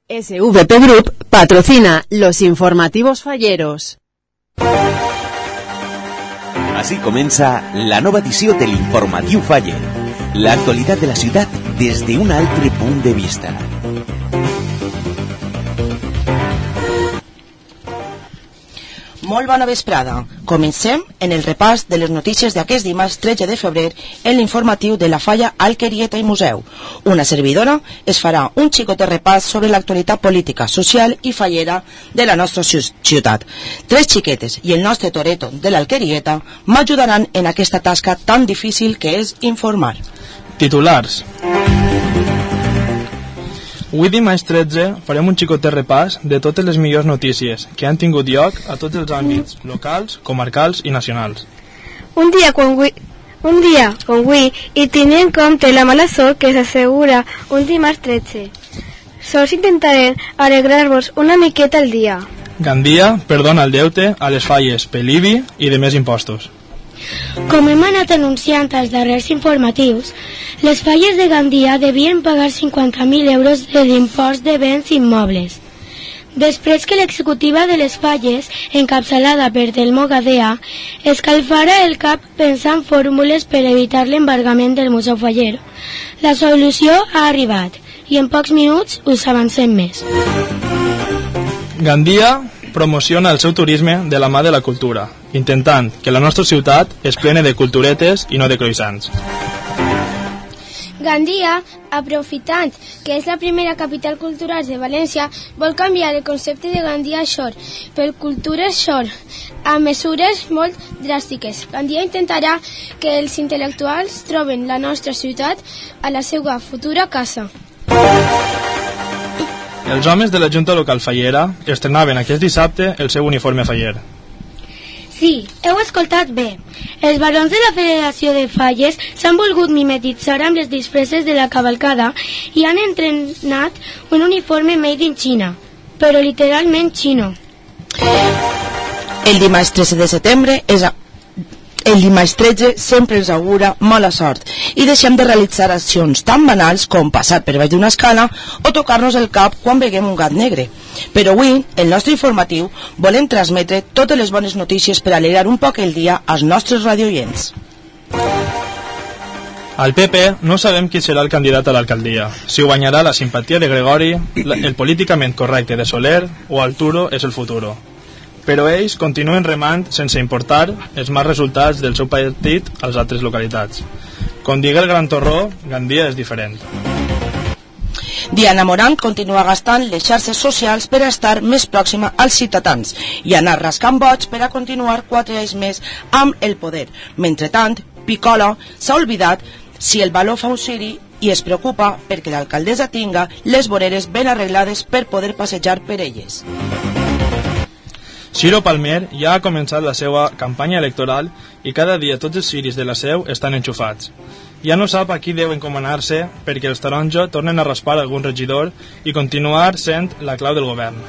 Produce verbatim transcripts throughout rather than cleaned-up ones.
S V P Group patrocina los informativos falleros. Així comença la nova edició de l'Informatiu Faller, l'actualitat de la ciutat des d'un altre punt de vista. Molt bona vesprada. Comencem en el repàs de les notícies d'aquest dimarts tretze de febrer en l'informatiu de la Falla Alquerieta i Museu. Una servidora es farà un xicot repàs sobre l'actualitat política, social i fallera de la nostra ciutat. Tres xiquetes i el nostre Toreto de l'Alquerieta m'ajudaran en aquesta tasca tan difícil que és informar. Titulars. Avui dimarts tretze farem un xicotet repàs de totes les millors notícies que han tingut lloc a tots els àmbits, locals, comarcals i nacionals. Un dia com avui, un dia com avui i tenint en compte la mala sort que s'assegura un dimarts tretze. Sols intentarem alegrar-vos una miqueta el dia. Gandia perdona el deute a les falles per l'I B I i de més impostos. Com hem anat anunciant als darrers informatius, les falles de Gandia devien pagar cinquanta mil euros d'impost de béns immobles. Després que l'executiva de les falles, encapçalada per Telmo Gadea, escalfara el cap pensant fórmules per evitar l'embargament del Museu Fallero, la solució ha arribat i en pocs minuts us avancem més. Gandia promociona el seu turisme de la mà de la cultura, intentant que la nostra ciutat es plene de culturetes i no de croissants. Gandia, aprofitant que és la primera capital cultural de València, vol canviar el concepte de Gandia Shore per Cultura Shore, a mesures molt dràstiques. Gandia intentarà que els intel·lectuals troben la nostra ciutat a la seva futura casa. Els homes de la Junta Local Fallera estrenaven aquest dissabte el seu uniforme faller. Sí, heu escoltat bé. Els barons de la Federació de Falles s'han volgut mimetitzar amb les disfresses de la cavalcada i han entrenat un uniforme made in China, però literalment xino. El dimarts tretze de setembre és a... El dimarts tretze sempre ens augura mala sort i deixem de realitzar accions tan banals com passar per baix d'una escala o tocar-nos el cap quan veiem un gat negre. Però avui, el nostre informatiu, volem transmetre totes les bones notícies per alegrar un poc el dia als nostres radioients. Al P P no sabem qui serà el candidat a l'alcaldia, si ho guanyarà la simpatia de Gregori, el políticament correcte de Soler o Arturo és el futuro. Però ells continuen remant sense importar els mals resultats del seu partit a les altres localitats. Com digui el Gran Torró, Gandia és diferent. Diana Morant continua gastant les xarxes socials per a estar més pròxima als ciutadans i anar rascant boig per a continuar quatre anys més amb el poder. Mentrestant, Picola s'ha oblidat si el valor fa un siri i es preocupa perquè l'alcaldessa tinga les voreres ben arreglades per poder passejar per elles. Ciro Palmer ja ha començat la seva campanya electoral i cada dia tots els ciris de la seu estan enxufats. Ja no sap a qui deu encomanar-se perquè els taronja tornen a raspar algun regidor i continuar sent la clau del govern.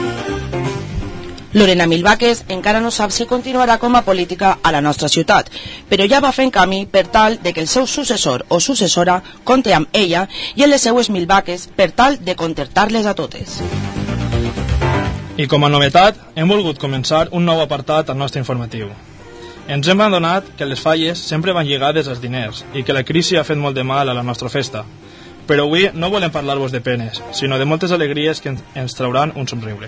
Lorena Milvaques encara no sap si continuarà com a política a la nostra ciutat, però ja va fent camí per tal de que el seu successor o successora compti amb ella i en les seues Milvaques per tal de contentar-les a totes. I com a novetat, hem volgut començar un nou apartat al nostre informatiu. Ens hem adonat que les falles sempre van lligades als diners i que la crisi ha fet molt de mal a la nostra festa. Però avui no volem parlar-vos de penes, sinó de moltes alegries que ens trauran un somriure.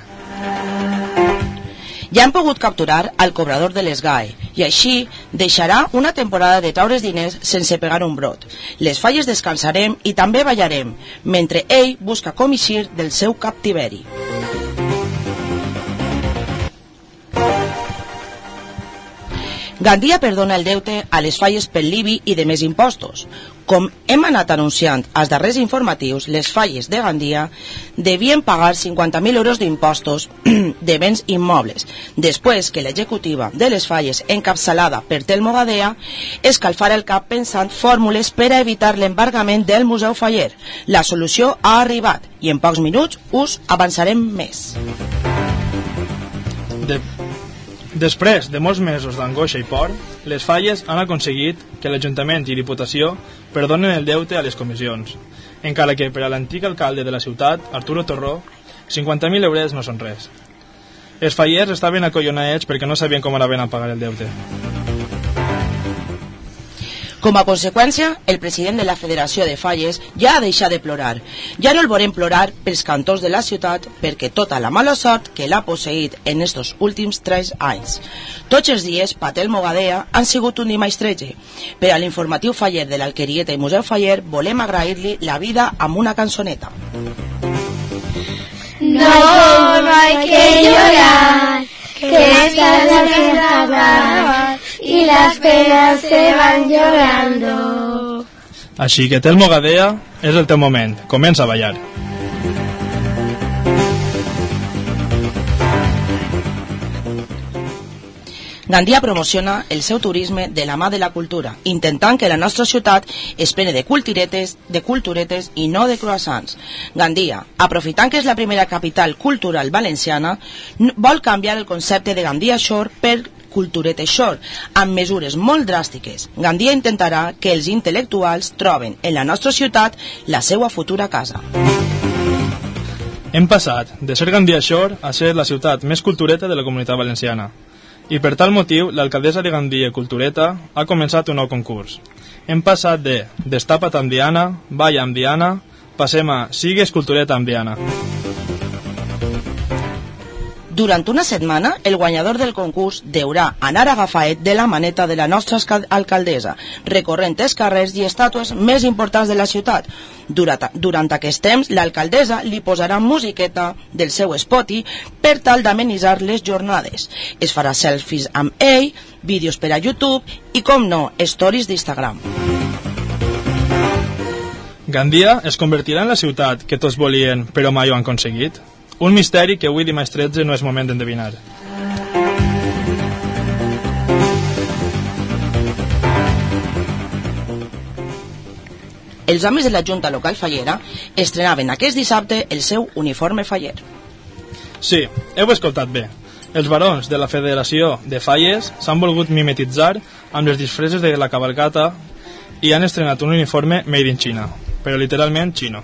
Ja hem pogut capturar al cobrador de les G A E i així deixarà una temporada de traure's diners sense pegar un brot. Les falles descansarem i també ballarem, mentre ell busca com eixir del seu captiveri. Gandia perdona el deute a les falles pel l'I B I i de més impostos. Com hem anat anunciant als darrers informatius, les falles de Gandia devien pagar cinquanta mil euros d'impostos de béns immobles, després que l'executiva de les falles, encapçalada per Telmo Gadea, escalfara el cap pensant fórmules per a evitar l'embargament del Museu Faller. La solució ha arribat i en pocs minuts us avançarem més. De... Després de molts mesos d'angoixa i por, les falles han aconseguit que l'Ajuntament i Diputació perdonen el deute a les comissions, encara que per a l'antic alcalde de la ciutat, Arturo Torró, cinquanta mil euros no són res. Els fallers estaven acollonats perquè no sabien com anaven a pagar el deute. Com a conseqüència, el president de la Federació de Falles ja ha deixat de plorar. Ja no el veurem plorar pels cantors de la ciutat perquè tota la mala sort que l'ha posseït en estos últims tres anys. Tots els dies, Patel Mogadea han sigut un dimestretge. Per a l'informatiu faller de l'Alquerieta i Museu Faller volem agrair-li la vida amb una cançoneta. No, no hay que llorar, que esta es la guerra y las penas se van llorando. Així que Tel Mogadea, és el teu moment. Comença a ballar. Gandia promociona el seu turisme de la mà de la cultura, intentant que la nostra ciutat es plene de culturetes, de culturetes i no de croissants. Gandia, aprofitant que és la primera capital cultural valenciana, vol canviar el concepte de Gandia Shore per Culturete Shore, amb mesures molt dràstiques. Gandia intentarà que els intel·lectuals troben en la nostra ciutat la seva futura casa. Hem passat de ser Gandia Shore a ser la ciutat més cultureta de la Comunitat Valenciana. I per tal motiu, l'alcaldessa de Gandia Cultureta ha començat un nou concurs. Hem passat de Destapa't amb Diana, Balla amb Diana, passem a Sigues Cultureta amb Diana. Durant una setmana, el guanyador del concurs deurà anar agafaet de la maneta de la nostra alcaldessa, recorrent els carrers i estàtues més importants de la ciutat. Durant, durant aquest temps, l'alcaldessa li posarà musiqueta del seu Spotify per tal d'amenitzar les jornades. Es farà selfies amb ell, vídeos per a YouTube i, com no, stories d'Instagram. Gandia es convertirà en la ciutat que tots volien però mai ho han aconseguit? Un misteri que avui dimarts tretze no és moment d'endevinar. Els homes de la Junta Local Fallera estrenaven aquest dissabte el seu uniforme faller. Sí, heu escoltat bé. Els barons de la Federació de Falles s'han volgut mimetitzar amb les disfresses de la cavalcata i han estrenat un uniforme made in China, però literalment xino.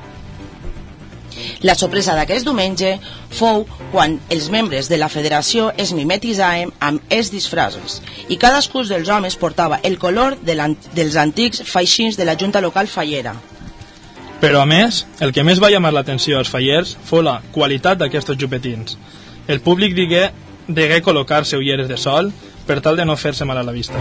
La sorpresa d'aquest diumenge fou quan els membres de la federació es mimetitzaven amb els disfraços i cadascun dels homes portava el color de dels antics faixins de la Junta Local Fallera. Però a més, el que més va llamar l'atenció als fallers fou la qualitat d'aquests jupetins. El públic digué degué col·locar-se ulleres de sol per tal de no fer-se mal a la vista.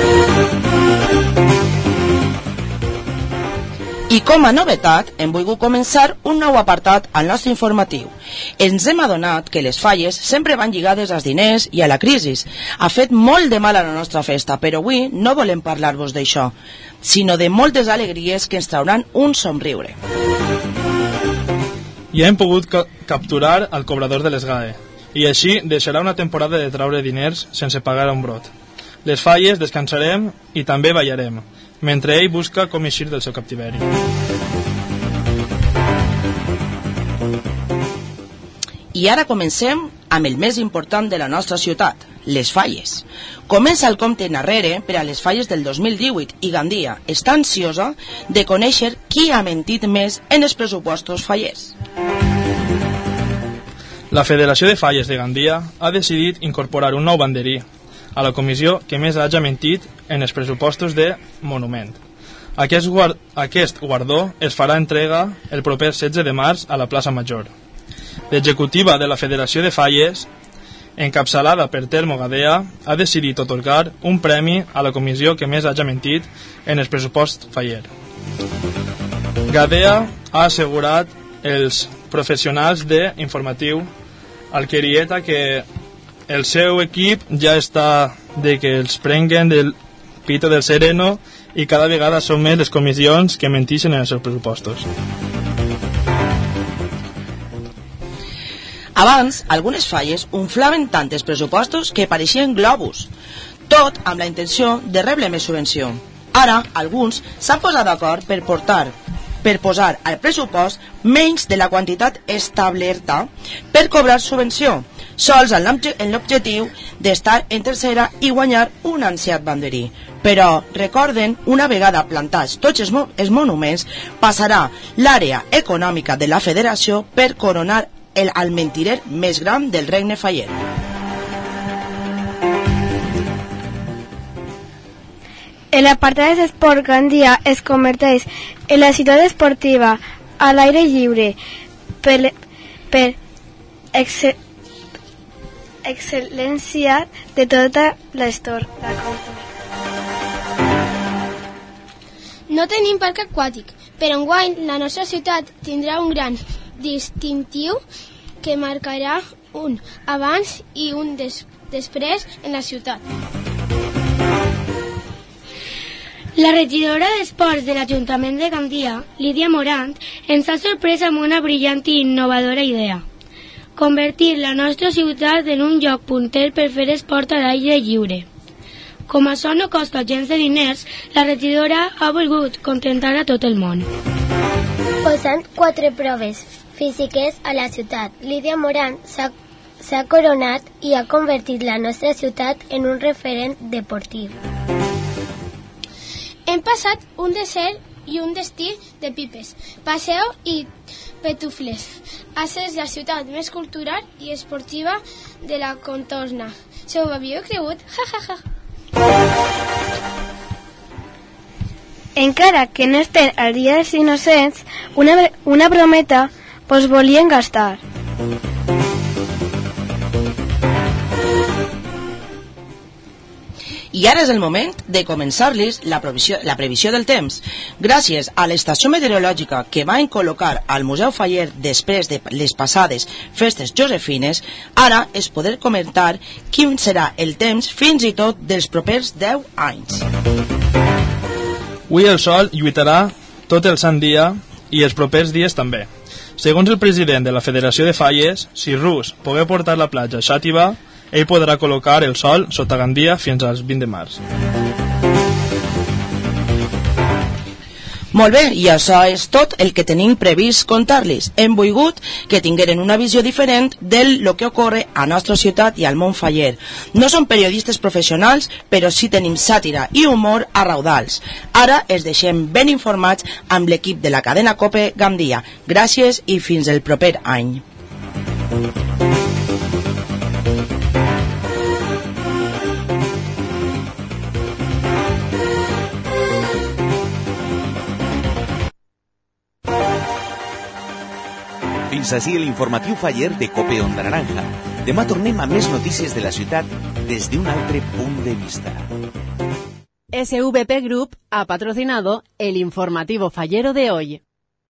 I com a novetat, hem volgut començar un nou apartat al nostre informatiu. Ens hem adonat que les falles sempre van lligades als diners i a la crisi. Ha fet molt de mal a la nostra festa, però avui no volem parlar-vos d'això, sinó de moltes alegries que ens trauran un somriure. Ja hem pogut ca capturar el cobrador de les G A E, i així deixarà una temporada de traure diners sense pagar un brot. Les falles descansarem i també ballarem, mentre ell busca com eixir del seu captiveri. I ara comencem amb el més important de la nostra ciutat, les falles. Comença el compte enrere per a les falles del dos mil divuit i Gandia està ansiosa de conèixer qui ha mentit més en els pressupostos fallers. La Federació de Falles de Gandia ha decidit incorporar un nou banderí a la comissió que més hagi mentit en els pressupostos de Monument. Aquest, guard aquest guardó es farà entrega el proper setze de març a la plaça Major. L'executiva de la Federació de Falles, encapçalada per Telmo Gadea, ha decidit atorgar un premi a la comissió que més hagi mentit en el pressupost faller. Gadea ha assegurat els professionals d'informatiu Alquerieta que el seu equip ja està de que els prenguen del pito del sereno i cada vegada són més les comissions que mentixen en els seus pressupostos. Abans, algunes falles unflaven tant els pressupostos que pareixien globus, tot amb la intenció de rebre més subvenció. Ara, alguns s'han posat d'acord per portar per posar al pressupost menys de la quantitat establerta per cobrar subvenció, sols en l'objectiu d'estar en tercera i guanyar un ansiat banderí. Però, recorden, una vegada plantats tots els monuments, passarà l'àrea econòmica de la federació per coronar el almentirer més gran del regne faller. El apartat d'esport Gandia es converteix en la ciutat esportiva a l'aire lliure per, per excel, excel·lència de tota la història. No tenim parc aquàtic, però enguany la nostra ciutat tindrà un gran distintiu que marcarà un abans i un des després en la ciutat. La regidora d'Esports de l'Ajuntament de Gandia, Lídia Morant, ens ha sorprès amb una brillant i innovadora idea: convertir la nostra ciutat en un lloc punter per fer esport a l'aire lliure. Com això no costa gens de diners, la regidora ha volgut contentar a tot el món. Posant quatre proves físiques a la ciutat, Lídia Morant s'ha coronat i ha convertit la nostra ciutat en un referent deportiu. Hem passat un desert i un destí de pipes, passeu i petufles. Ha estat la ciutat més cultural i esportiva de la contorna. Se ho havíeu cregut? Ja, ja, ja. Encara que no estem al dia dels innocents, una, una brometa vos volien gastar. I ara és el moment de començar-los la, la previsió del temps. Gràcies a l'estació meteorològica que van col·locar al Museu Faller després de les passades festes josefines, ara es poder comentar quin serà el temps fins i tot dels propers deu anys. Avui el sol lluitarà tot el sant dia i els propers dies també. Segons el president de la Federació de Falles, si Rus pogué portar la platja a Xàtiva, ell podrà col·locar el sol sota Gandia fins al vint de març. Molt bé, i això és tot el que tenim previst contar-los. Hem volgut que tingueren una visió diferent del lo que ocorre a nostra ciutat i al món faller. No som periodistes professionals, però sí tenim sàtira i humor a raudals. Ara es deixem ben informats amb l'equip de la cadena COPE Gandia. Gràcies i fins el proper any. Fins així l'informatiu faller de Cope Onda Naranja. Demà tornem a més notícies de la ciutat des d'un altre punt de vista. S V P Group ha patrocinado el informativo fallero de hoy.